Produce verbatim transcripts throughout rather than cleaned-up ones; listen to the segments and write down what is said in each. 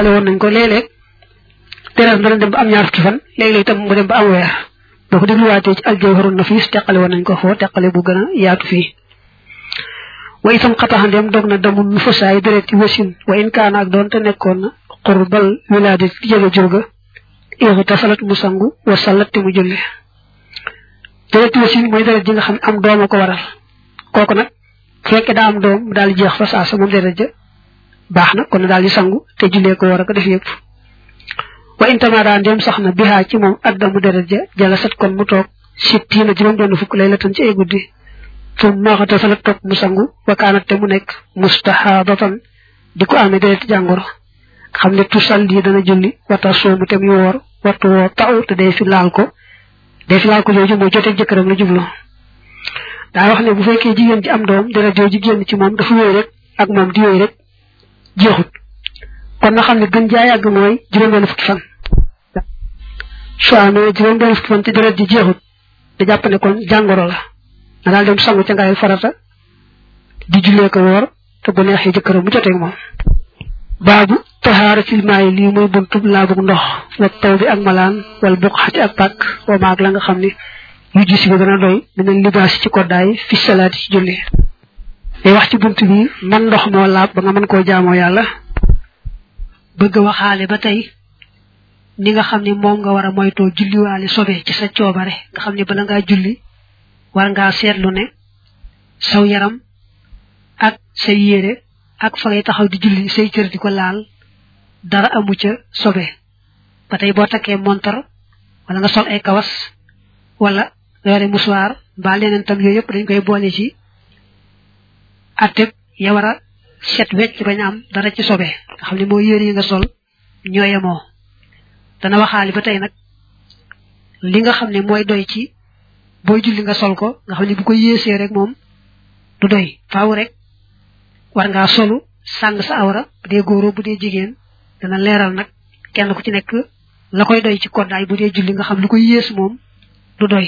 teqale woon nañ ko léeg-léeg deret dana dem ba am ñaar fukki fan léeg-léeg itam mu dem ba am weer boo ko dégluwaatee ci aljawharun nafis teqale woon nañ ko foo teqale bu gën a yaatu fii wa itam xataxandeem dog na damul nu fasaay deret ci wasin wa in kaana ak doon te nekkoon na qurbal wilaade ci jege jurga ixi tasalat mu sangu wa salat te mu julli deret wasin mooy deret ji nga xam ne am doom a ko waral kooku nag fekke daa am doom mu daal di jeex fa saa sa moom deret ja baax na kon daal di sangu te jullee ko war a ko def yëpp wa intama daan dem sax na bihaa ci moom addamu deret ja jala sat kon mu toog sittiina juróom benn fukk lay la tan ci ay guddi fu maaxata salat toog mu sangu wa kaanat te mu nekk mustahaadatan di ko amee deret jàngoro xam ne tusal lii dana julli wata soomu te muy woor wattu woo taw te day fi laal ko day fi laal ko jooju mooy joteeg jëkkëram la jublu daa wax ne bu fekkee jigéen ji am doom deret jooju génn ci moom dafa wéy rek ak moom di wéy rek jeexut kon na xam ne gën jaay yàgg mooy juróom-benn fukki fan su amee juróom-benn fukki fan te deret ji jeexut da jàpp ne kon jàngoro la na daal dem sangu ca ngaay farata di jullee ko woor te bu neexee jëkkëram mu joteeg moom baabu tahaaratil maayi lii mooy buntub laabug ndox wa taw bi ak malaan wala buqxati ak pàkk wa maag la nga xam ne yu gis bi dana doy dinañ libaas ci koddaay fi salaati ci julli day wax ci bunt bi man ndox moo laab ba nga mën koo jaamoo yàlla bëgg waxaale ba tey ni nga xam ne moom nga war a moytoo julliwaale sobe ci sa coobare nga xam ne bala ngaa julli war ngaa seetlu ne saw yaram ak say yére ak fa ngay taxaw di julli say cër di ko laal dara amu ca sobe ba tey boo takkee montar wala nga sol ay kawas wala nga yore musuwaar mbaa leneen tam yooyu yëpp dañ koy boole ci atteb ya war a set wecc bañ am dara ci sobe nga xam ne moo yére yi nga sol ñoo yemoo dana waxaali ba tey nag li nga xam ne mooy doy ci booy julli nga sol ko nga xam ne bu ko yéesee rek moom du doy faaw rek war ngaa solu sàng sa awra bu dee góoroo bu dee jigéen dana leeral nag kenn ku ci nekk la koy doy ci koddaay bu dee julli nga xam lu ko yées moom du doy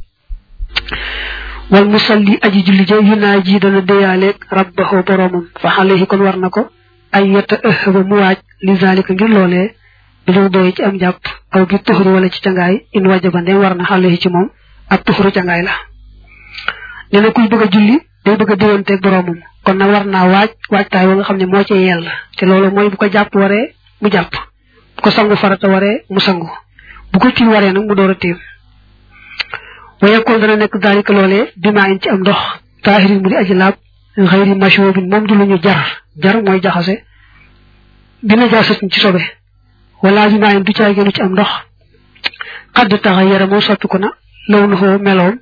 wal musalli aji julli ja yunaa ji dana déyaaleeg rabbahu boromam fa alayhi kon war na ko ay yetta ëhba mu waaj li zalika ngir loolee bi lu doy ci am jàpp aw bi tuxuri wala ci cangaay in wajaba ndem war na alayhi ci moom ak tuxuru cangaay la nee na kuy bëgg a julli day bëgg a déwanteeg boromam kon na war naa waaj waajtaay wa nga xam ne moo ci yell te loolu mooy bu ko jàpp waree mu jàpp bu ko sangu farata waree mu sangu bu ko tiim waree nag mu door a tiim wayekkoon dana nekk daalika loolee bimaa in ci am ndox taahirin mu di aji laab xëyri mashubin moom du lu ñu jar jar mooy jaxase bi najaasatin ci sobe wala bimaa in du caay gënu ci am ndox xadd taxa yara moom soppiku na law na xoo meloom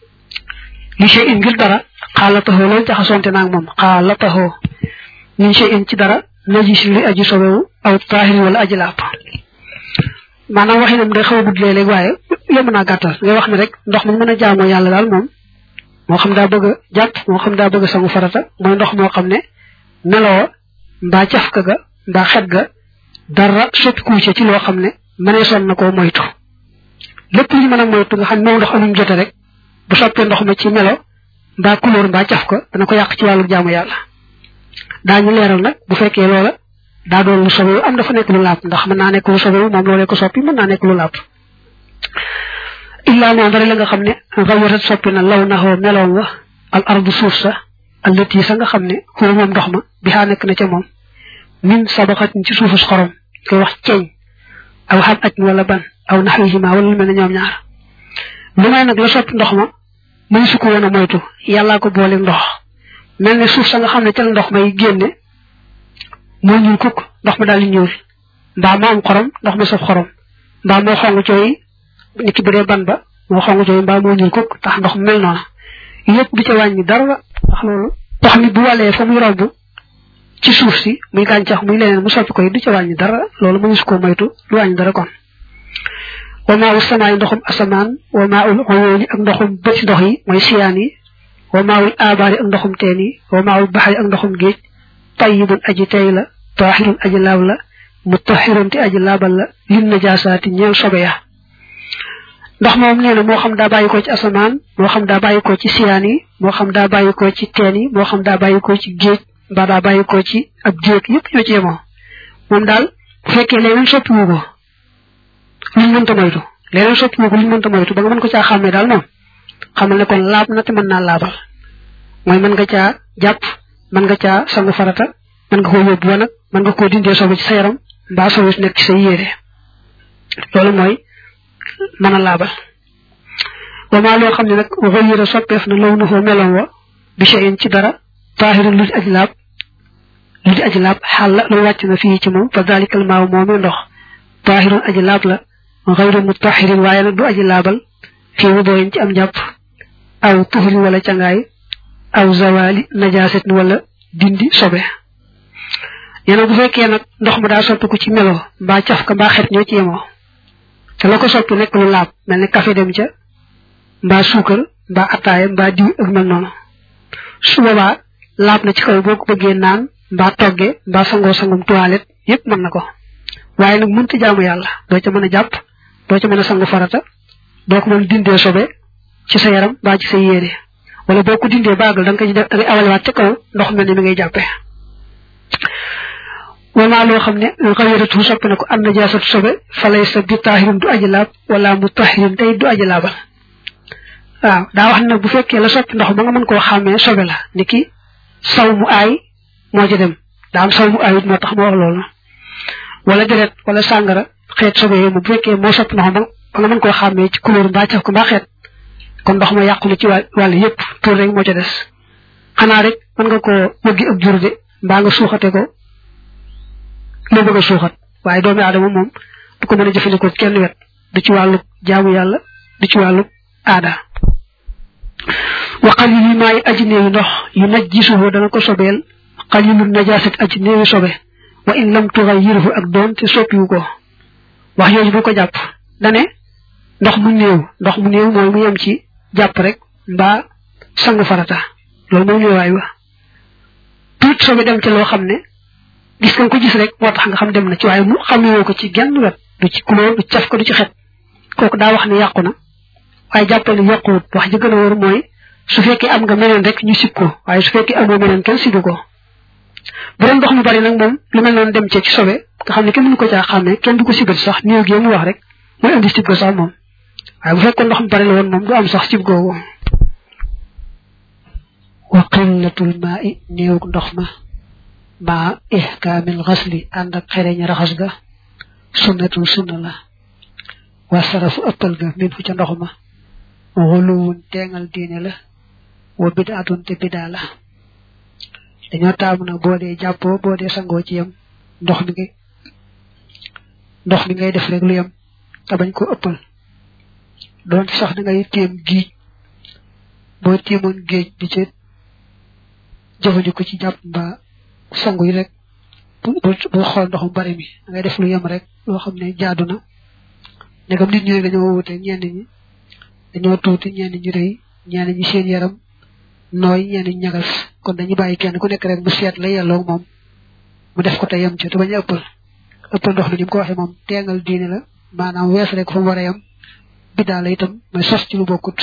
li shay in ngir dara xaalataxoo loolu jaxasonte naag moom xaalataxoo min shay in ci dara najisin li aji sobewu aw taahirin wala aji laab maanaam waxinam day xaw a gudd léeg-léeg waaye yomb naa gàttal ngay wax ne rek ndox mi mën a jaamoo yàlla daal moom moo xam daa bëgg a jàpp moo xam daa bëgg a sangu farata mooy ndox moo xam ne meloo mbaa cafka ga mbaa xet ga dara soppikuwu ci loo xam ne mënee son na koo moytu lépp lu ñu mën a moytu nga xam ne moom ndox amuñ jote rek bu soppee ndox ma ci melo mbaa couleur mbaa cafka dana ko yàq ci wàllu jaamu yàlla daañu leeral nag bu fekkee loola daa doon lu sobewu am dafa nekk lu laab ndax mën naa nekk lu sobewu moom loolee ko soppi mën naa nekk lu laab illaa moom dara la nga xam ne rawatat soppi na law naxoo meloon wa al ardu suuf sa allati sa nga xam ne xoo moom ndox ma bi xaa nekk na ca moom min sabaxatin ci suufus xorom koy wax ceeñ aw xam aj wala ban aw naxwihima wala lu mel ne ñoom ñaar lu may nag la soppi ndox ma muy su ko woon a moytu yàllaa ko boole ndox mel ne suuf sa nga xam ne ca la ndox may génne moo ñuul kukk ndox ma daal di ñuul mbaa moo am xorom ndox ma saf xorom mbaa moo xong cooy nit ki bu dee ban ba moo xong cooy mbaa moo ñuul kukk tax ndox mu mel noona yëpp du ca wàññi dara ndax loolu ndox mi bu walee fa muy romb ci suuf si muy gàncax muy leneen mu soppi koy du ca wàññi dara loolu mënu su ko moytu du wàññi dara kon wa maa ul samaay ndoxum asamaan wa maa ul xoyooni ak ndoxum bëti ndox yi mooy siyaan yi wa maa ul aabaari ak ndoxum teen yi wa maa ul baxari ak ndoxum géej tayyibun aji tey la taahirun aji laab la mutahhirun te aji laabal la lin najaasaati ñeel sobe ya ndox moom nee na moo xam daa bàyyi ko ci asamaan moo xam daa bàyyi ko ci siyaan yi moo xam daa bàyyi ko ci teen yi moo xam daa bàyyi ko ci géej mbaa daa bàyyi ko ci ab géej yëpp ñoo ci yemoo moom daal bu fekkee leneen soppi wu ko luñ mënta moytu leneen soppi wu ko luñ mënta moytu ba nga mën ko caa xàmmee daal moom xamal ne kon laab na te mën naa laabal mooy mën nga caa jàpp mën nga caa sangu farata mën nga koo yóbbu wa nag mën nga koo dindee sobe ci sa yaram mbaa sobe si nekk ci sa yére loolu mooy mën a laabal wamaa loo xam ne nag xëyira soppeef na law na foo meloon wa bi shay'in ci dara taahirun lu di aji laab lu di aji laab xaal la lu wàcc na fii ci moom fa dalikal maaw moomee ndox taahirun aji laab la xayru mutahirin waaye nag du aji laabal fii mu dooyin ci am jàpp aw tuhrin wala cangaay aw zawali najaasatin wala dindi sobe yéena bu fekkee nag ndox ma daa soppiku ci melo mbaa caf ka mbaa xet ñoo ci yemoo te la ko soppi nekk lu laab mel ne café dem ca mbaa suukar mbaa ataaya mbaa diw ak mel noonu su boobaa laab na ci kaw boo ko bëggee naan mbaa togge mbaa sangoo sangum toilette yépp mën na ko waaye nag mënta jaamu yàlla doo ca mën a jàpp doo ca mën a sangu farata doo ko mën dindee sobe ci sa yaram mbaa ci sa yére wala boo ko dindee baagal da nga koy def da ngay awalewaat ca kaw ndox mel ne mi ngay jàppee wama loo xam ne xawiratu soppi na ko an najaasatu sobe falay sa bi taahirin du aji laab wala mu tahirin tey du aji laabal waaw daa wax nag bu fekkee la soppi ndox ba nga mën koo xàmmee sobe la ni ki saw mu aay moo ci dem daa am saw mu aayut moo tax ma wax loolu wala deret wala sàngara xeet sobe yooyu bu fekkee moo soppi ndox ba nga mën koo xàmmee ci couleur mbaa caf ko mbaa xeet kon ndox ma yàqu na ci wàll yépp tur rek moo ca des xanaa rek mën nga koo wëggi ak jur de mbaa nga suuxate ko loo bëgg a suuxat waaye doomi aadama moom du ko mën a jëfandikoo kenn wet du ci wàllu jaamu yàlla du ci wàllu aada wa qalil yi maay aji néewi ndox yu naj gisuhu dana ko sobeel qalilu najaasit aji néewi sobe wa in lam tughayyiruhu ak doon te soppiwu ko wax yooyu bu ko jàpp dane ndox mu néew ndox mu néew mooy mu yem ci jàpp rek mbaa sangu farata loolu mooy néewaay wa tuut sobe dem ci loo xam ne gis nga ko gis rek moo tax nga xam dem na ci waaye mu xamewoo ko ci genn wet du ci couleur du caf ko du ci xet kooku daa wax ne yàqu na waaye jàppal ni yàquwut wax ji gën a wóor mooy su fekkee am nga meneen rek ñu sib ko waaye su fekkee amoo meneen kenn sibu ko bu doon ndox mu bari nag moom lu mel noonu dem cee ci sobe nga xam ne kenn mënu ko caa xàmmee kenn du ko sibat sax néew gi mu wax rek mooy indi sib ko sax moom waaye bu fekkoon ndox mu bari la woon moom du am sax sib googu wa qillatul maa'i néew ndox ma ma ihkaamil xasli ànd ak xereñ raxas ga sunnatu sunna la wa sarafu ëppal ga min fu ca ndox ma xuluwun teengal diine la wa bidaatun te bidaa la dañoo taamu nag boo dee jàppoo boo dee sangoo ci yem ndox mi ngay ndox mi ngay def rek lu yem te bañ ko ëppal doon sax da ngay téem géej boo téemoon géej di ci jëfandikoo ci jàpp mbaa sangu yi rek bu bu xool ndox mu bari mi da ngay def lu yem rek loo xam ne jaadu na ndegam nit ñi dañoo wute ñenn ñi dañoo tuuti ñenn ñi rëy ñenn ñi seen yaram nooy ñenn ñi ñagas kon dañuy bàyyi kenn ku nekk rek mu seet la yelloo moom mu def ko te yem ci te bañ a ëppal ëppal ndox mi ni mu ko waxee moom teengal diine la maanaam wees rek fa mu war a yem biddaa la itam mooy sos ci lu bokkut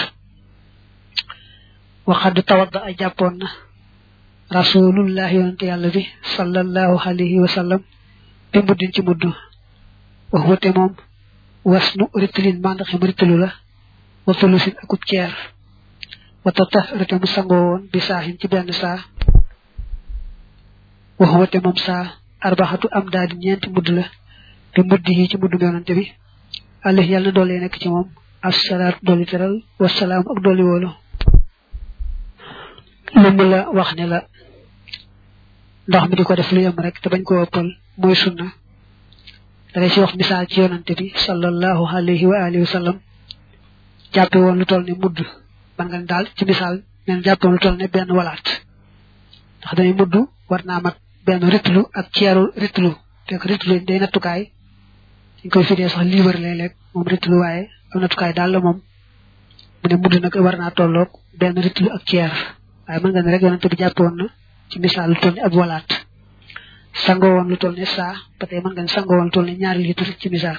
waxad tawadda ay jàppoon na rasulullah yonante yàlla bi sallallahu alayhi wa sallam bi muddin ci mudd wax wate moom wasnu ritlin mandaxim ritlu la wa thulusin akub ceer wa tatahharate mu sangoo woon bi saahin ci benn saa wax wate moom saa arbaxatu am daal di ñeenti mudd la bi mudd yi ci mudd yonante bi allah yàlla na doole nekk ci moom assalaatu dooli teral wasalaam ak dooli woolu lu mu la wax ne la ndox mi di ko def lu yem rek te bañ koo ëppal mooy sunna da ngay si wax misaal ci yonante bi sallallahu alayhi wa alihi wa sallam jàppe woon lu toll ne mudd man nga daal ci misaal neen jàppe woon lu toll ne benn walaat ndax dañuy mudd war naa mat benn ritlu ak ceeru ritlu fekk ritlu day nattukaay dañ koy fidee sax liibar léeg-léeg moom ritlu waaye am nattukaay daal la moom mu ne mudd nag war naa tolloog benn ritlu ak ceer waaye mën nga ne rek yonante bi jàppe woon na ci misaal lu toll ne ab walaat sangoo woon lu toll ne saa ba tey mën nga ne sangoo woon lu toll ne ñaari litre ci misaal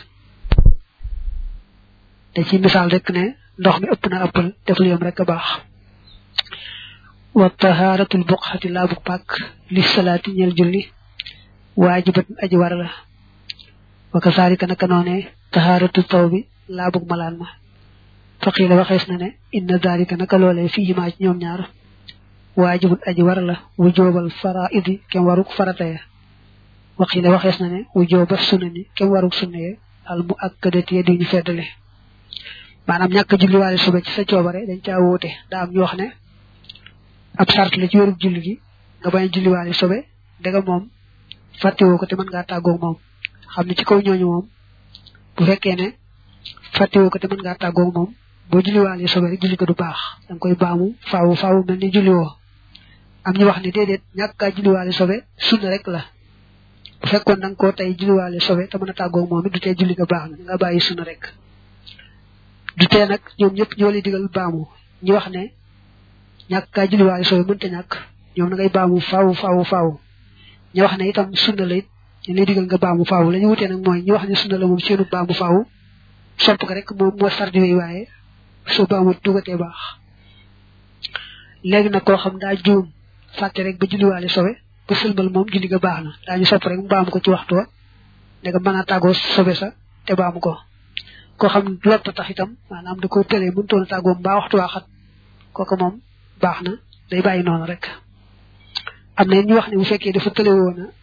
te ci misaal rek ne ndox mi ëpp na ëppal def lu yem rek a baax wa tahaaratul buqxati laabu pàkk li salaati ñeel julli waajibat aji war la wa kasaalika naka noone taharatu tawbi laabug malaan ma faqila waxees na ne inna zalika naka loolee fii ma ci ñoom ñaar waajibul aji war la wujoobal faraidi kem waruk farata ya waqila waxees na ne wujooba sunani kem waruk sunna ya al mu akkadati di ñu feddale maanaam ñàkk julliwaale suba ci sa coobare dañ caa wóote daa am ñu wax ne ab sart la ci wérug julli gi nga bañ julliwaale sobe dega moom fàttewoo ko te mën ngaa tàggoog moom xam ne ci kaw ñooñu moom bu fekkee ne fàttewoo ko te mën ngaa tàggoog moom boo julliwaale sobe rek julli ko du baax danga koy baamu faawu faawu mel ni julliwoo am ñu wax ne déedéet ñàkk kaa julliwaale sobe sunna rek la bu fekkoon da nga koo tey julliwaale sobe te mën a tàggoog moom it du tee julli ko baax na nga bàyyi sunna rek du tee nag ñoom ñëpp ñoo lay digal baamu ñu wax ne ñàkk kaa julliwaale sobe mënta ñàkk ñoom na ngay baamu faawu faawu faawu ñu wax ne itam sunna la it ñu lay digal nga baamu faawu la ñu wutee nag mooy ñu wax ne sunna la moom seenu baamu faawu sopp ko rek moom moo sardi wi waaye soo baamu dugatee baax léegi nag koo xam daa juum fàtte rek ba julliwaale sobe ba sëlmal moom julli ga baax na daañu sopp rek mu baamu ko ci waxtu wa ndega mën a tàggoo sobe sa te baamu ko koo xam ne lotta tax itam maanaam da ko tëlee mënutoon a tàggoo mbaa waxtu waa xat kooku moom baax na day bàyyi noonu rek am na ñu wax ne bu fekkee dafa tële woon a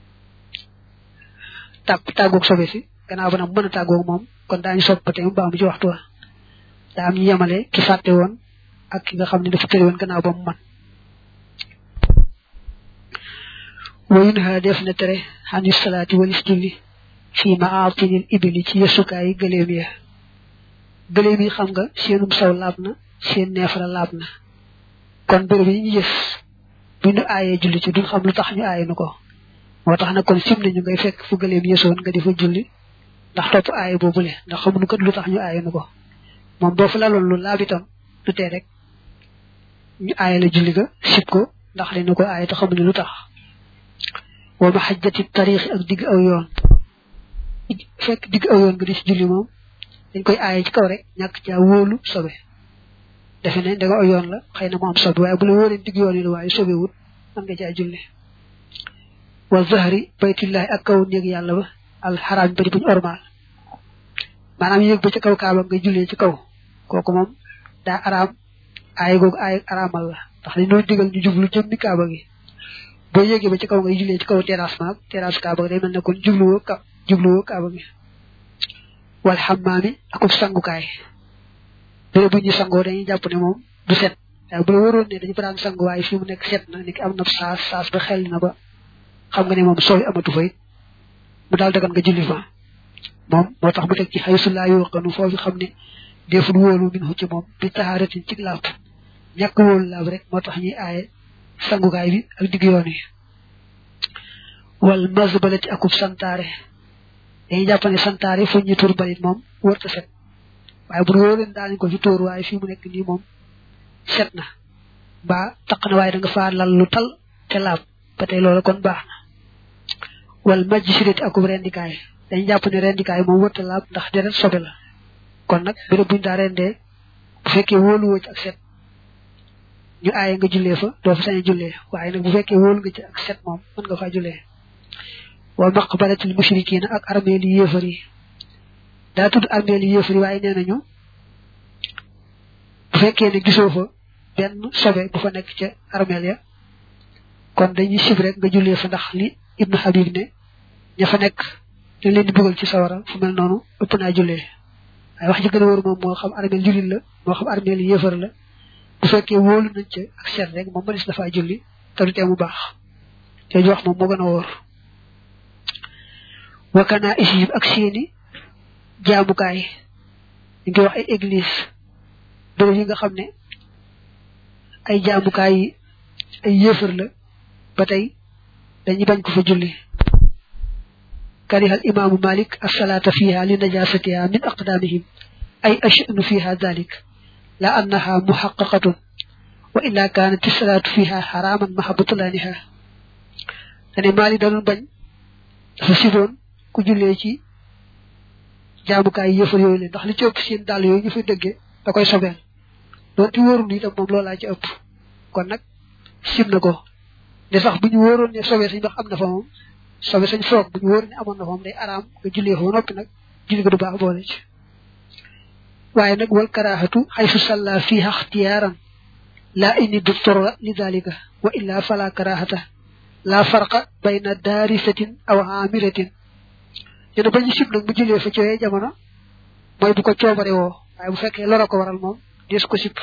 tàgg tàggoog sobe si gannaaw ba nag mën a tàggoog moom kon daañu sopp ba tey mu baamu ci waxtu wa daa am ñu yemale ki fàtte woon ak ki nga xam ne dafa tële woon gannaaw ba mu man wayun ha def na tere xani salaati walis julli fii maatinil ibili ci yesukaay gëléem ya gëléem yi xam nga seenum saw laab na seen neefara laab na kon bërëb yi ñu gis bu ñu aayee julli ci duñ xam lu tax ñu aaye nu ko moo tax nag kon sim nañu ngay fekk fu gëléem yesoon nga di fa julli ndax topp aaye boobule ndax xamuñu kat lu tax ñu aaye nu ko moom boo fa laloon lu laab itam du tee rek ñu aaye la julli ga sib ko ndax dañu ko aaye te xamuñu lu tax wa ma xajjati tariix ak digg aw yoon fekk digg aw yoon nga di ci julli moom dañ koy aaye ci kaw rek ñàkk caa wóolu sobe defe ne danga aw yoon la xëy na mu am sobe waaye bu la wóoree digg yoon yi la waaye sobe wut mën nga caa julli wa zahri baytullahi ak kaw néeg yàlla ba alxaraam bari buñu ormaal maanaam yéeg ba ci kaw kaaba nga jullee ci kaw kooku moom daa araam aaye googu aaye araamal la ndax li noo digal ñu jublu jëmmi kaaba gi boo yéegee ba ci kaw ngay jullee ci kaw terrasse maag terrasse kaaba gi day mel ne kon jubluwoo ka jubluwoo kaaba gi wal xammaami akub sangukaay béré bu ñu sangoo dañuy jàpp ne moom du set waaye bu la waroon ne dañu fa daan sangu waaye fii mu nekk set na ni ki am na saas saas ba xel na ba xam nga ne moom sooy amatu fa it mu daal dagan nga julli fa moom moo tax mu teg ci xay su laa yoqanu foofu xam ne deful wóolu min ci moom bi taxaaratin ci laab ñàkk wóolu laab rek moo tax ñuy aaye sangukaay bi ak digg yoon yi wal mazbalati akub santaare dañuy jàpp ne santaare fu ñu tur balit moom wërta set waaye bu wóor leen daanañ ko ci tóor waaye fii mu nekk nii moom set na ba taq na waaye da nga faa lal lu tal te laab ba tey loolu kon baax na wal majsirati akub rendikaay dañuy jàpp ne rendikaay moom wërta laab ndax deret sobe la kon nag béréb buñu daa rendee bu fekkee wóoluwoo ci ak set ñu aaye nga jullee fa doo fa sañ a jullee waaye nag bu fekkee wóolu nga ci ak set moom mën nga faa jullee wa maqbaratil mushrikiina ak armeel yi yéefar yi daa tudd armeel yi yéefar yi waaye nee nañu bu fekkee ne gisoo fa benn sobe bu fa nekk ca armeel ya kon dañuy sib rek nga jullee fa ndax li ibnu Habib ne ña fa nekk dañ leen di bëggal ci sawara fu mel noonu ëpp naa jullee waaye wax ji gën a wóor moom moo xam armeel jullit la moo xam armeel yi yéefar la bu fekkee wóolu nañ ca ak seet rek moom mënees dafaa julli te du tee mu baax te wax moom moo gën a wóor wakkanaa isib ak seeni jaamukaay ñu ngi wax ay église bërëb yi nga xam ne ay jaamukaay yi ay yéefar la ba tey dañuy bañ ko fa julli karihal imaamu malik as-salaata fiha li najasatiha min aqdamihim ay ash'nu fiha dhalik la annaha muhaqqaqatun wa illa kanat as-salatu fiha haraman mahabbatulaniha dane mali da doon bañ dafa siboon ku jullee ci jaamukaay yëfar yooyu leen ndax li ci ëpp seen dàll yooyu ñu fay dëggee da koy sobeel doonte wóorul itam moom loolaa ci ëpp kon nag sib na ko de sax bu ñu wóoroon ne sobee sañ ndax am na fa moom sobe sañ foog bu ñu wóor ne amoon na moom day araam nga jullee foofu noppi nag julli ga du baax boole ci waaye nag wal karaahatu xaysu salla fiha ixtiyaaran laa inni du torra li dalika wa illa fala karaahata la farqa bayna daarisatin aw amiratin dina bañu sib nag bu jullee fa ci yooyee jamono mooy bu ko coobare woo waaye bu fekkee loro ko waral moom des ko sib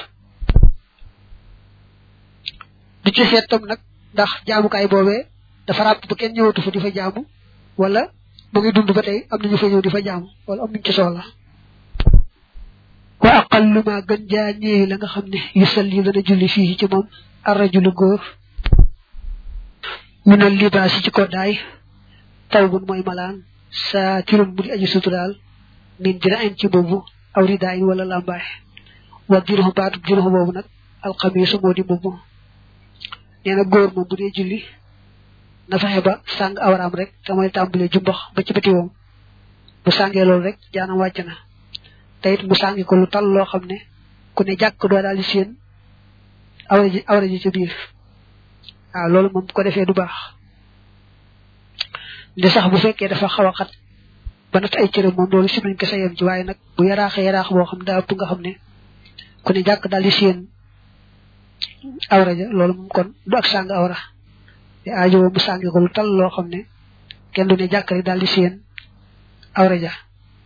du ci seet tam nag ndax jaamukaay boobee dafa ràpp ba kenn ñëwatu fa di fa jaamu wala mu ngi dund ba tey am nañu fa ñëw di fa jaamu wala am nañ ci soxla wa aqallu ma gën jaa ñeewi la nga xam ne yu salli dana julli fii ci moom arrajulu góor minal libaasi ci koddaay tawbun mooy malaan saa tirum mu di aji suturaal min dina en ci boobu aw ridaayin wala lambaay wa diruxu baatu diruxu boobu nag alxamiisu moo di mbubb nee na góor moom bu dee julli na fexe ba sàng awraam rek te mooy tàmbalee jumbax ba ci bëti woom bu sàngee loolu rek jaanam wàcc na te it mu sàngi ko lu tal loo xam ne ku ne jàkk doo daal di seen awra ji awra ji ci biir waaw loolu moom bu ko defee du baax de sax bu fekkee dafa xaw a xat ba nat ay cëram moom loolu si nañ ko sa yem ci waaye nag bu yaraaxee yaraax boo xam daa ëpp nga xam ne ku ne jàkk daal di seen awra ja loolu moom kon du ak sàng awra te aajo mu sàngi ko lu tal loo xam ne kenn du ne jàkk rek daal di seen awra ja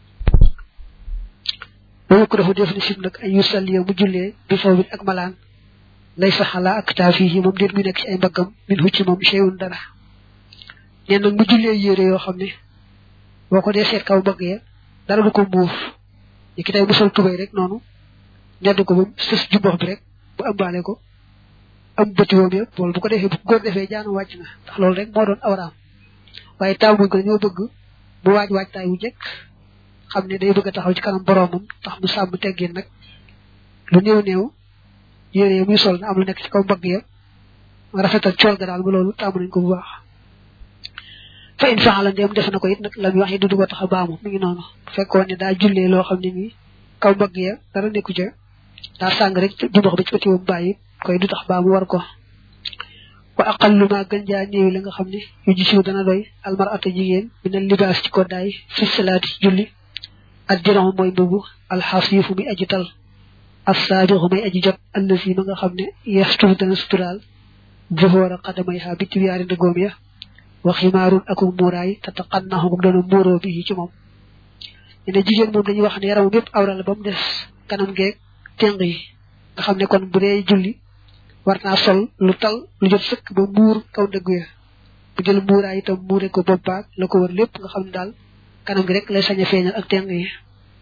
loolu ko dafa def ni sib nag ay yusalli mu jullee bi faw bi ak malaan lay saxala ak taafi yi moom déet muy nekk ci ay mbaggam min hucci moom cheyun dara nee nag mu jullee yére yoo xam ne boo ko dee seet kaw mbagg ya dara du ko muur yi ki tey mu sol tubay rek noonu ñedd ko ba sës jumbox bi rek bu ëmbaale ko am bëti woom yëpp loolu bu ko defee bu góor defee jaanu wàcc na ndax loolu rek moo doon awraam waaye taaw buñ ko dañoo bëgg mu waaj waajtaay wu jekk xam ne day bëgg a taxaw ci kanam boroomam tax mu sàmm teggin nag lu néew néew yére yi muy sol na am lu nekk ci kaw mbagg ya rafetal cool ga daal ba loolu tàmm nañ ko bu baax fa in faxala ndéem def na ko it nag la mu wax yi du ko tax a baamu mi ngi noonu bu fekkoon ne daa jullee loo xam ne nii kaw mbagg ya dara nekku ca daa sàng rek jumbox ba ci bëti woom bàyyi koy du tax baamu war ko wa aqallu ma gën jaa néew la nga xam ne yu ji siw dana doy almarata jigéen minal libaas ci koddaay fi salaati julli ak diron mooy mbubu alxasiifu muy aji tal assaabiqu may aji jot allasi ma nga xam ne yasturu dana suturaal zuhóora xadamay ha bitti wiyaari ndëgoom ya wa ximaarun aku muuraay te taqannahu moom doona muuroo bi ci moom ñu ne jigéen moom dañuy wax ne yaramam yépp awra la ba mu des kanam geeg téng yi nga xam ne kon bu dee julli war naa sol lu tal lu jot sëkk ba muur kaw ndëggu ya bu jël muuraay itam muure ko bopp baag la ko wër lépp nga xam ne daal kanam gi rek lay sañ a feeñal ak téng yi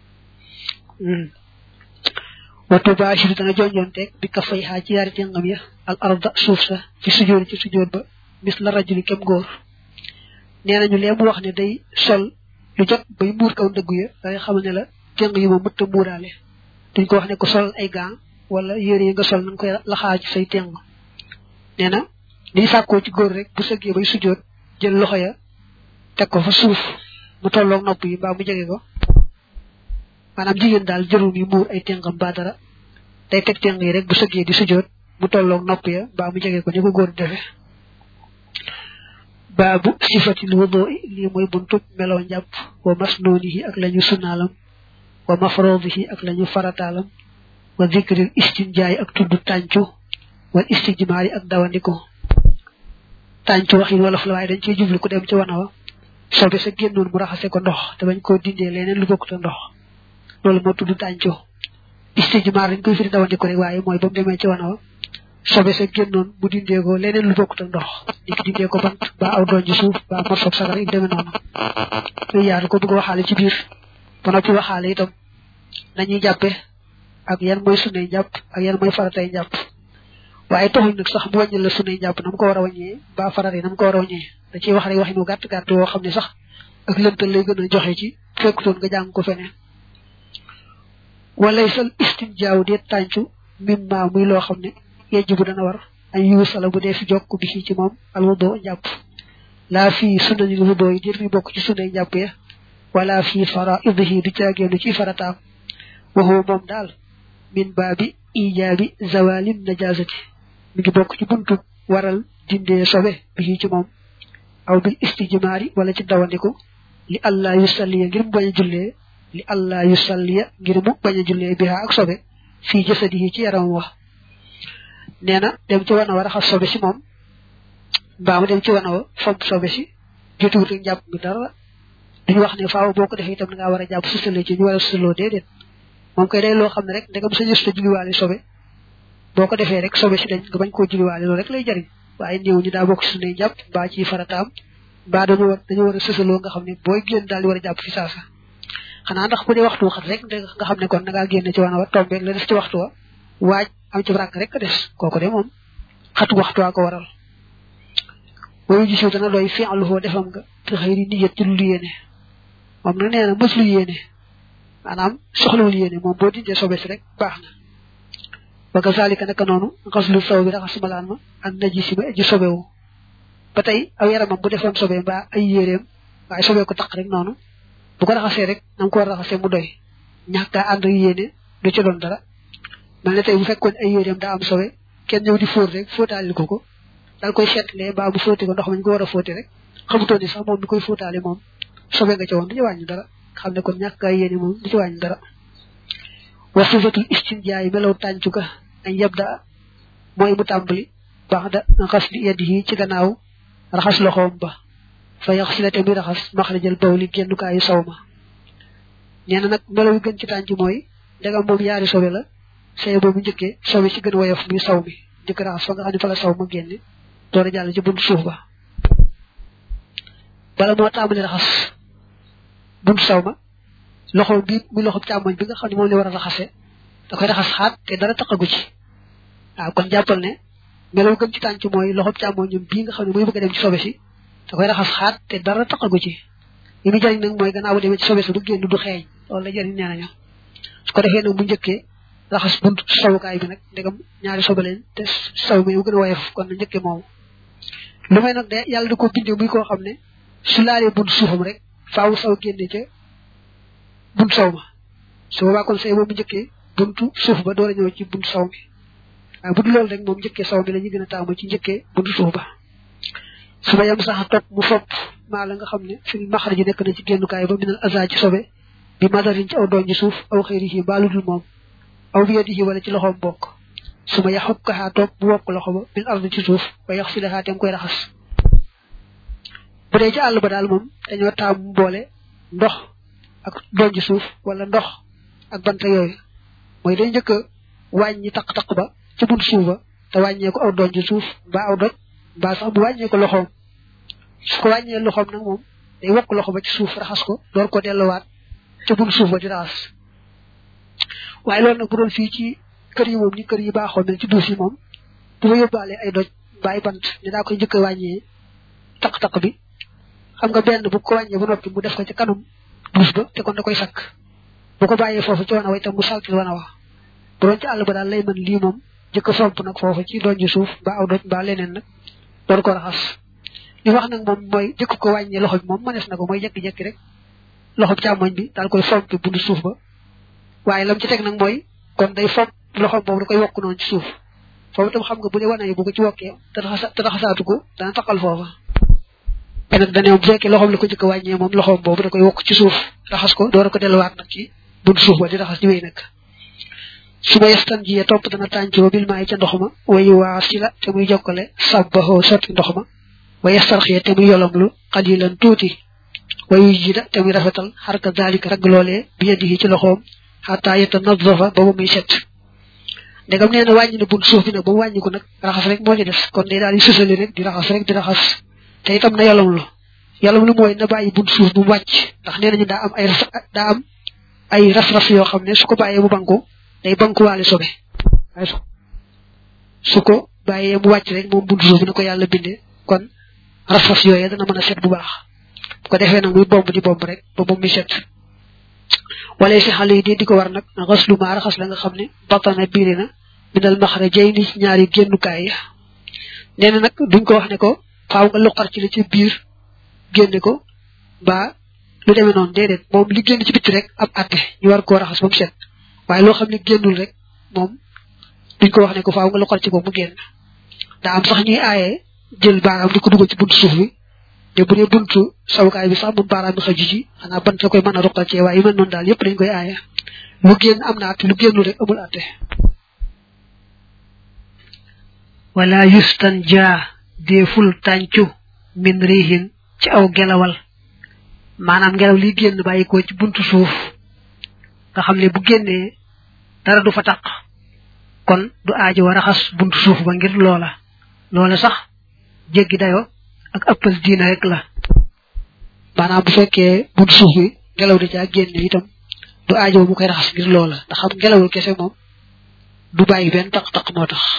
watu baashiru dana jonjonteeg bi ka fay xaa ci yaari téngam ya al arda suuf sa ci sujjóot ci sujjóot ba mis la rajuli kem góor nee nañu lee mu wax ne day sol lu jot bay muur kaw ndëggu ya dangay xam ne la téng yi moom mëtta muuraale duñ ko wax ne ko sol ay gants wala yére yi nga sol na nga koy laxaa ci say téng nee na liy sàkkoo ci góor rek bu sëggee bay sujjóot jël loxo ya teg ko fa suuf mu tolloog nopp yi mbaa mu jege ko maanaam jigéen daal jërul yi muur ay téngam ba dara day teg téng yi rek bu sëggee di sujjóot mu tolloog nopp ya mbaa mu jege ko ni ko góor defe baabu sifatil wudu lii mooy buntu meloo njàpp wa masnoonihi ak lañu sunnaalam wa mafroodihi ak lañu farataalam wa zikril istinjaay ak tudd tàncu wal istijmaari ak dawandiko tàncu waxin wolof la waaye dañ ciy jublu ku dem ci wana wa sobe sa génnoon mu raxase ko ndox te bañ koo dindee leneen lu bokkut a ndox loolu moo tudd tàncu istijmaar dañ koy firi dawandiko rek waaye mooy ba mu demee ci wana wa sobe sa génnoon mu dindee ko leneen lu bokkut a ndox ni ki dindee ko bant ba aw doon ci suuf ba morsob sagar yu demee noonu yooyu yaatu ko bëgg waxaale ci biir ba noppi waxaale itam nañuy jàppe ak yan mooy sunnay njàpp ak yan mooy faratay njàpp waaye taxul nag sax mu wàññil la sunnay njàpp na mu ko war a wàññee ba farat yi na mu ko war a wàññee da ciy wax rek waxinu gàtt gàtt woo xam ne sax ak lëntal lay gën a joxe ci fekkutoon nga jàng ko feneen walay sal istinjaaw dee tàncu mim ma muy loo xam ne yejj bu dana war ay yuusala bu dee fi jokk bi ci moom al wudu njàpp laa fii sunnanil wudu yi déet mi bokk ci sunnay njàpp ya wala fii faraidihi du caageenu ci farataam waxoo moom daal min baabi ijaabi zawalin najasati mi ngi bokk ci buntu waral dindee sobe bi ci moom aw bil istijmari wala ci dawandiku li Allah yusalli ngir mu baña julle li Allah yusalli ngir mu baña julle biha ak sobe fi jasadihi ci yaram wax neena dem ci wana wara xass sobe ci mom ba mu dem ci wana fop sobe ci jotu wut japp bi dara dañ wax ne faaw boko def itam nga wara japp susale ci ñu wara sulo dedet mom kay day lo xamne rek ndegam sa ñëss julli walé sobe boko defé rek sobe ci dañ nga bañ ko julli walé lo rek lay jariñ waye neew ñu da bok suñu japp ba ci farataam ba dañu war dañu wara susalo nga xamne boy genn dal wara japp fi sasa xana ndax bu dé waxtu xat rek nga xamne kon nga genn ci wana wa tombe la def ci waxtu wa waaj am ci rak rek dess koku de mom xatu waxtu ko waral boy ji ci dana doy fi'luhu defam nga te xeyri niyat ci lu yene mom na neena muslu yene manam soxlawul yene mom bo dindé sobe ci rek baxna wa kazalika naka nonu ghaslu sawbi raxas malan ma ak najisi ba ji sobewu batay aw yaramam bu defon sobe ba ay yereem way sobe ko tak rek nonu bu ko raxase rek nam ko raxase mu doy ñaka and yene du ci don dara man tay bu fekkon ay yereem da am sobe kenn ñew di foot rek footal ko ko dal koy setlé ba bu foti ko ndox mañ ko wara foti rek xamuto ni sax mom mi koy footalé mom sobe nga ci won du wañu dara xamne kon ñaka yene mom du ci wañu dara wa sifatul istinjaa melaw tancu ka ay yabda moy mu tambali baxda xasli yadihi ci gannaaw raxas loxom ba fa yaxsilate bi raxas makhrajal bawli gennukaay sawma neena nak melaw gën ci tancu moy daga mom yaari sobe la sey bobu ñëkke sobe ci gën woyof mi saw mi jëk raxas fa nga xani fa la sawma genné doora jall ci buntu suuf ba bala mo tambali raxas buntu sawma loxo bi mi loxo chamoy bi nga xamni mo li wara raxase da koy raxas xaat te dara taxagu ci ah kon jappal ne melaw gën ci tancu moy loxo chamoy ñum bi nga xamni moy bëgg dem ci sobe ci da koy raxas xaat te dara taxagu ci yimi jariñ nak moy gannaaw dem ci sobe ci du genn du xéñ loolu la jariñ nenañu su ko defé nak bu ñëkke raxas buntu sawukaay bi nak ndegam ñaari sobe leen te saw mi yu gëna wayef kon ñëkke mom lu may nak de yalla du ko bindé muy ko xamne su laalé buntu suufam rek faaw saw genné ci buntu sawma su ba kon sey bobu ñëkke buntu suuf ba doora ñëw ci buntu saw mi ay bu lool rek mom ñëkke saw mi lañu gëna taamu ci ñëkke buntu suuf ba su ba yam sax top mu fop ma la nga xamne fi makhraj nek na ci gennukaay ba minal azaa ci sobe bi madarin ci aw doon ci suuf aw xeyrihi baludul mom aw bi yadihi wala ci loxom bok suma yahukka top bu wok loxo ba bil ardi ci suuf ba yaxsilaha tem koy raxas bu dee ci àll ba daal mom dañoo taam boole ndox ak doon ci suuf wala ndox ak banta yoy moy dañ jëk wañi tak tak ba ci buntu suuf ba te wañé ko aw doon ci suuf ba aw doj ba sax bu wañé ko loxom su ko wañé loxom nak mom day wok loxo ba ci suuf raxas ko door ko delluwaat ci buntu suuf ba di raxas waye lool nak bu doon fi ci kër yi mom ni kër yi baaxo mel ci duus yi mom bu yobale ay doj bay bant ni da koy jëk wañé tak tak bi xam nga benn bu ko wañé bu noppi mu def ko ci kanam duus ba te kon da koy sak bu ko bayé fofu ci wana way tam mu salti wana wax bu doon ci àll ba daal lay man lii moom jëkk somp nag foofu ci doon ji suuf ba aw doj ba leneen nag door ko raxas li wax nag moom mooy jëkk ko wàññee loxo bi moom mënees na ko mooy jekki-jekki rek loxo càmmoñ bi daal koy fomp bundu suuf ba waaye lam ci teg nag mooy kon day fomp loxo boobu da koy wokk noonu ci suuf foofu tam xam nga bu dee wana yi bu ko ci wokkee te raxasaatu ko dana taqal foofa te nag dane bu fekkee loxoom la ko jëkk wàññee moom loxoom boobu da koy wokk ci suuf raxas ko door ko delluwaat nag ci bundu suuf ba di raxas di wéy nag suba yastan ji top dana tancho bil may ci ndoxuma way wasila te muy jokkale sabbaho soti ndoxuma way yastarxiya te muy yolamlu qalilan tuti way jida te muy rafetal harka zalika rag lolé bi yadihi ci loxom hatta yatanazzafa ba muy set ndegam neena wañi na bu suuf bi nak ba wañi ko nak raxas rek mo ci def kon day dal di susali rek di raxas rek di raxas te itam na yolamlu yolamlu moy na bayyi bu suuf bu wacc ndax neena ñu da am ay da am ay raf-raf yo xamne su ko bayé bu banku day banku walé sobe ay suko baye mu wacc rek mom buntu suuf ni ko yalla bindé kon rafas yoyé dana mëna set bu baax ko défé nak muy bomb di bomb rek ba bomb mi set walé ci xalé di diko war nak ghaslu ma raxas la nga xamné batana birina minal makhrajayni ñaari gennu kay néna nak duñ ko wax né ko faaw nga luqar ci li ci biir génné ko ba lu démé non dédét mom li génn ci biti rek ab atté ñu war ko raxas bam set waye lo xamni gennul rek mom duñ ko wax ne ko faaw nga loxal ci ko mu genn da am sax ñuy ayé jël baram diko duggal ci buntu suuf bi te bu dee buntu sawukaay bi sax bu baaraam bi xaju ci xanaa bant la koy mën a ruqal ci waaye yu mel noonu daal yëpp dañ koy aaya lu génn am na atte lu génnu rek amul atte wala yustan jaa deful tàncu min rihin ci aw gelawal maanaam ngelaw li génn bàyyi ko ci buntu suuf nga xam ne bu génnee dara du fa taq kon du aaji war a xas buntu suuf ba ngir loola loola sax jéggi dayo ak ëppal diina rek la maanaam bu fekkee buntu suuf bi ngelaw di caa génne itam du aajo mu koy raxas ngir loola ndax xam ngelawul kese moom du bàyyi benn taq-taq moo tax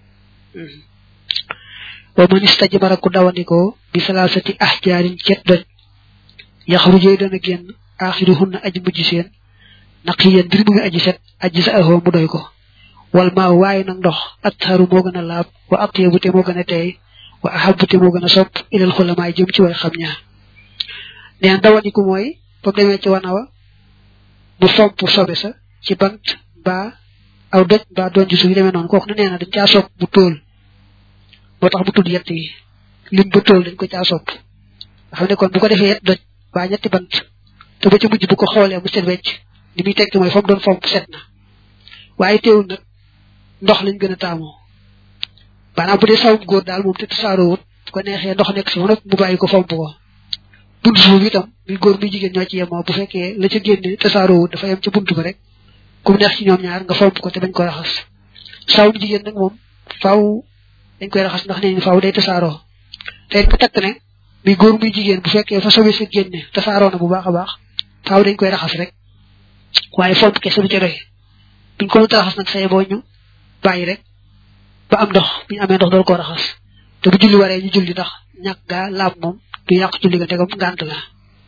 wa man istajmara ku dawandikoo bi salaasati ahjaarin cet doj yaxrujee dana génn aaxiruhunna aji mujj seen naqiyan mbir mu ngi aji set aji sa ahoo mu doy ko wal maa waaye nag ndox atharu moo gën a laab wa atyabu te moo gën a teey wa ahabu te moo gën a sopp ilal xulamaay jëm ci way xam ñaa neen dawandiku mooy ba mu demee ci wanawa mu fomp sobe sa ci bant mbaa aw doj mbaa doon ji su yu demee noonu kooku ne nee na dañ caa sopp bu tóol moo tax bu tudd yett yi lim bu tóol dañ ko caa sopp nga xam ne kon bu ko defee yett doj mbaa ñetti bant te ba ci mujj bu ko xoolee mu set wecc li muy tekki mooy fa mu doon fomp set na waaye teewul nag ndox lañ gën a taamoo maanaam bu dee sawum góor daal moom te tasaaroo wut bu ko neexee ndox nekk si nag mu bàyyi ko fomp ko buntu suuf itam muy góor muy jigéen ñoo ci yemoo bu fekkee la ca génne tasaaroo wut dafa yem ci buntu ba rek ku mu neex ci ñoom ñaar nga fomp ko te bañ ko raxas sawum jigéen nag moom faaw dañ koy raxas ndax nee ñu faaw day tasaaroo te it ku takk ne muy góor muy jigéen bu fekkee fa sobe sa génne tasaaroo na bu baax a baax faaw dañ koy raxas rek waaye fomp kese du ca doy buñ ko raxas nag say boo ñu bàyyi rek ba am ndox bu ñu amee ndox dool koo raxas te bu julli waree ñu julli ndax ñàkk gaa laab moom du yàq julli ga tegam ngànt la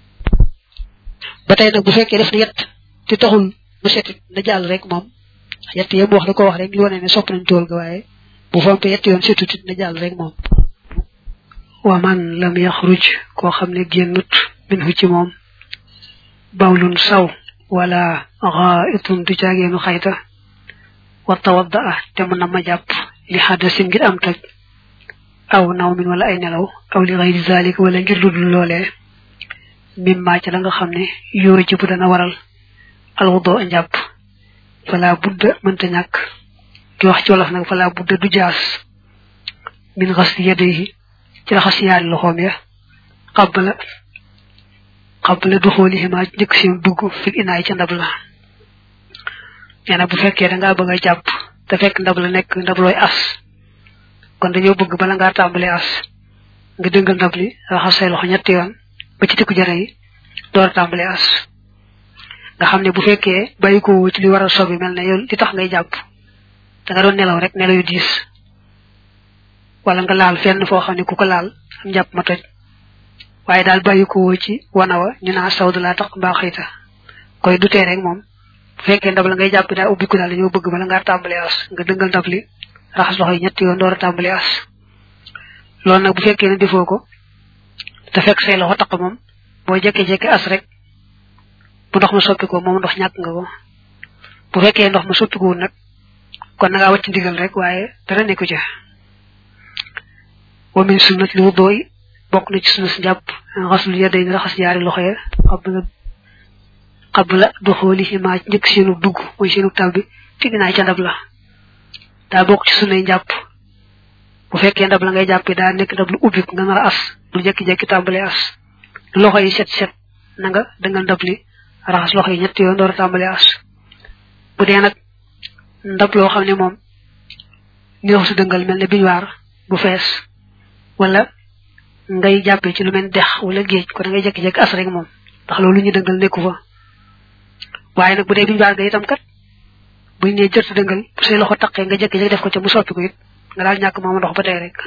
ba tey nag bu fekkee def na yett te taxul mu setit na jàll rek moom yett yem wax da ko wax rek ñu wane ne sopp nañ tool ga waaye bu fompe yett yoon setut it na jàll rek moom wa man lam yaxruj koo xam ne génnut minhu ci moom bawlun saw wala ghaitun du caageenu xayta wa tawadda te mën na ma jàpp li hadasin ngir am toj aw nawmin wala ay nelaw aw li ghayri zalik wala ngir ludul loolee mimma ca la nga xam ne yoo ji bu dana waral alwudo njàpp fala budda mënta ñàkk ki wax ci wolof nag fala budda du jaas min ghasli yadayhi ci raxas yaari loxoom ya qabla qabla duxulihima njëkk seen dugg fi inaay ca ndab la nee na bu fekkee da ngaa bëgg a jàpp te fekk ndab la nekk ndab looy as kon dañoo bëgg bala ngaa tàmbalee as nga dëngal ndab li raxas say loxo ñetti yoon ba ci tikku jara yi door a tàmbalee as nga xam ne bu fekkee bàyyi ko ci li war a sobi mel ne yow li tax ngay jàpp da nga doon nelaw rek nelaw yu diis wala nga laal fenn foo xam ne ku ko laal am jàpp ma toj waaye daal bàyyi ko ci wanawa ñu naa sawdu laa tax mbaa xëyta koy dutee rek moom bu fekkee ndab la ngay jàpp daa ubbiku daal dañoo bëgg bala ngaa tàmbalee as nga dëngal ndab li raxas loxo yi ñetti yoon door a tàmbalee as loolu nag bu fekkee ne defoo ko te fekk say loxo taq moom boo jekke-jekke as rek bu ndox ma soppi ko moom ndox ñàkk nga ko bu fekkee ndox ma soppi ko nag kon na ngaa wacc ndigal rek waaye dara nekku ca wa min sunnati wudu bokk na ci sunna si njàpp xasul yaday ni raxas yaari loxo ya qabla qabla duxulihima njëkk seenu dugg mooy seenu tabbi fi dinaay ca ndab la daa bokk ci sunnay njàpp bu fekkee ndab la ngay jàppee daa nekk ndab lu ubbi nga nar a as lu jekki-jekki tàmbalee as loxo yi set set na nga dangal ndab li raxas loxo yi ñetti yoon door a tàmbalee as bu dee nag ndab loo xam ne moom néew su dëngal mel ne biñuwaar bu fees wala ngay jàppee ci lu mel dex wala géej ko da ngay jekki-jekki as rek moom ndax loolu ñu dëngal nekku fa waaye nag bu dee biñuwaar ga itam kat buñ ne jërta dëngal bu say loxo taqee nga jekki-jekki def ko ca mu soppi ko it nga daal ñàkk moom ndox ba tey rek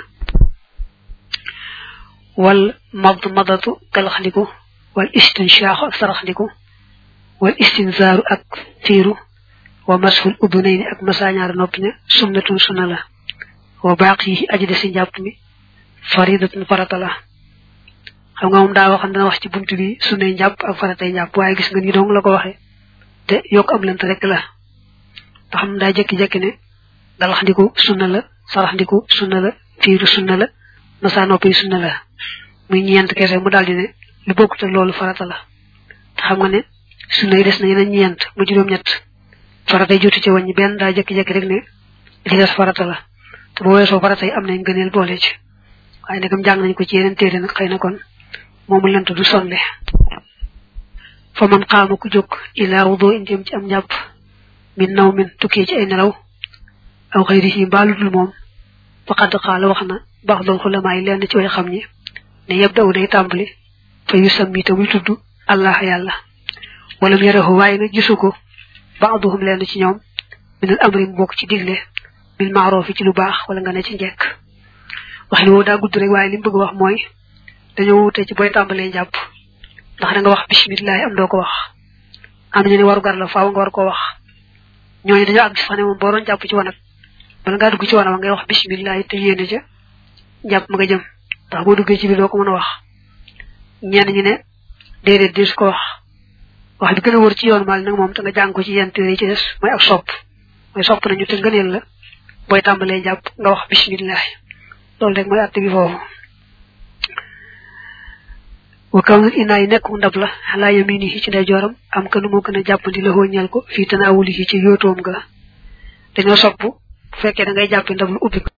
wal mad madatu galaxndiku wal istinshaaxu ak saraxndiku wal istinzaaru ak fiiru wa mashul udunayni ak masaañaar noppi ña sunnatun sunna la wa baaqihi aji de si njàpp mi faridatun farata la xam nga moom daa waxan dana wax ci buntu bi sunnay njàpp ak faratay njàpp waaye gis nga ni dong la ko waxe te yokk am lent rek la ndax xam daa jekki-jekki ne galaxndiku sunna la saraxndiku sunna la fiiru sunna la masa noppi sunna la muy ñent kesse mu daldi ne lu bokku lolu farata la xam nga ne sunna des na yeneen ñent mu juroom ñett farata jotu ci wañi ben da jek jek rek ne li des farata la te bo weso farata yi am nañ gëneel boole ci waye nakam jang nañ ko ci yeneen téré nak xeyna kon momu lant du sonle fa man qama ku jog ila wudu indim ci am ñap min nawmin tukki ci ay nelaw aw xeyrihi balul mom faqad qala waxna ba'dul ulama yi len ci way xamni ne yebdaw day tambali fa yusammi te muy tuddu allah yalla wala yarahu way na gisuko ba'duhum len ci ñoom min al amri bok ci digle bil ma'ruf ci lu bax wala nga ne ci njek wax ni wo da gudd rek way lim bëgg wax moy dañu wuté ci boy tambalé japp ndax da nga wax bismillah am do ko wax am ñu ni waru gar la faaw nga war ko wax ñoy dañu ak fané mom bo ron japp ci wanat bala nga dugg ci wanat ngay wax bismillah te yene ja japp ma nga jëm tax bo duggé ci bi do ko mëna wax ñen ñi ne dédé dis ko wax wax bi gëna wër ci yoon mal nak mom ta nga jang ko ci yent yi ci dess moy ak sopp moy sopp nañu te ngeenel la boy tambalé japp nga wax bismillah lol rek moy atté bi fofu wa kawn inay nekku ndab la ala yaminihi ci day joram am kanu mo gëna jappandi la ho ñal ko fi tanawulihi ci yotom ga dañu sopp bu fekke da ngay japp ndab lu ubbi